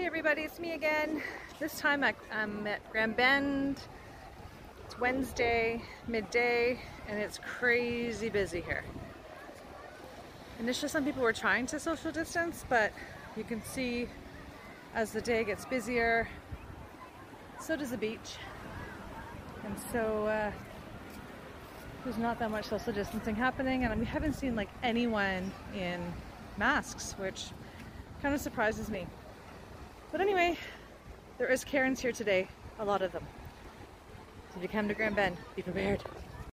everybody, it's me again. This time I'm at Grand Bend. It's Wednesday, midday, and it's crazy busy here. Initially some people were trying to social distance, but you can see as the day gets busier, so does the beach. And so there's not that much social distancing happening, and we haven't seen like anyone in masks, which kind of surprises me. But anyway, there is Karens here today, a lot of them. So if you come to Grand Bend, be prepared.